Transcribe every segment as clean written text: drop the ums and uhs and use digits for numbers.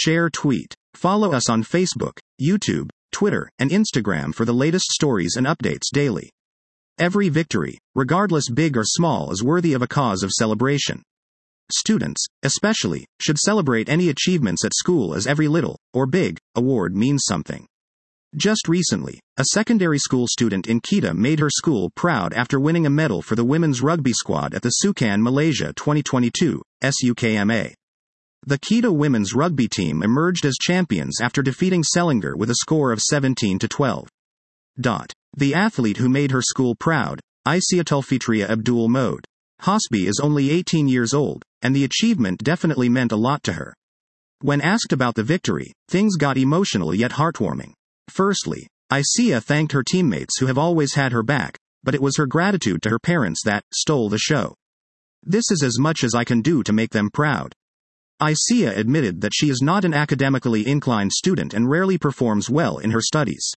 Share tweet. Follow us on Facebook, YouTube, Twitter, and Instagram for the latest stories and updates daily. Every victory, regardless big or small, is worthy of a cause of celebration. Students, especially, should celebrate any achievements at school, as every little, or big, award means something. Just recently, a secondary school student in Kedah made her school proud after winning a medal for the women's rugby squad at the Sukan Malaysia 2022 SUKMA. The Kedah women's rugby team emerged as champions after defeating Selangor with a score of 17-12. The athlete who made her school proud, Isiatul Fitria Abdul Mode Hosby, is only 18 years old, and the achievement definitely meant a lot to her. When asked about the victory, things got emotional yet heartwarming. Firstly, Isia thanked her teammates who have always had her back, but it was her gratitude to her parents that stole the show. This is as much as I can do to make them proud. Isia admitted that she is not an academically inclined student and rarely performs well in her studies.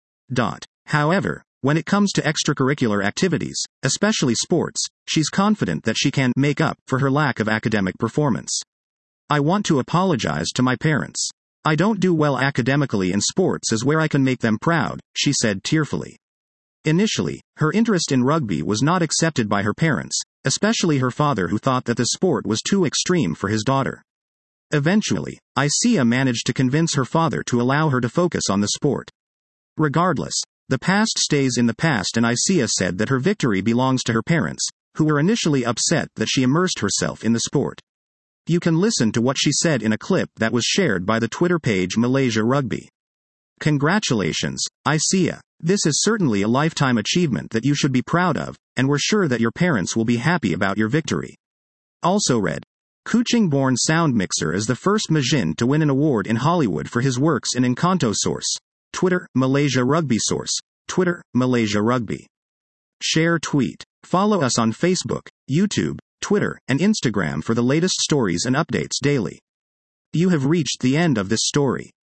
However, when it comes to extracurricular activities, especially sports, she's confident that she can make up for her lack of academic performance. I want to apologize to my parents. I don't do well academically, and sports is where I can make them proud, she said tearfully. Initially, her interest in rugby was not accepted by her parents, especially her father, who thought that the sport was too extreme for his daughter. Eventually, Isia managed to convince her father to allow her to focus on the sport. Regardless, the past stays in the past, and Isia said that her victory belongs to her parents, who were initially upset that she immersed herself in the sport. You can listen to what she said in a clip that was shared by the Twitter page Malaysia Rugby. Congratulations, Isia. This is certainly a lifetime achievement that you should be proud of, and we're sure that your parents will be happy about your victory. Also read, Kuching-born sound mixer is the first Malaysian to win an award in Hollywood for his works in Encanto. Source, Twitter, Malaysia Rugby. Source, Twitter, Malaysia Rugby. Share tweet. Follow us on Facebook, YouTube, Twitter, and Instagram for the latest stories and updates daily. You have reached the end of this story.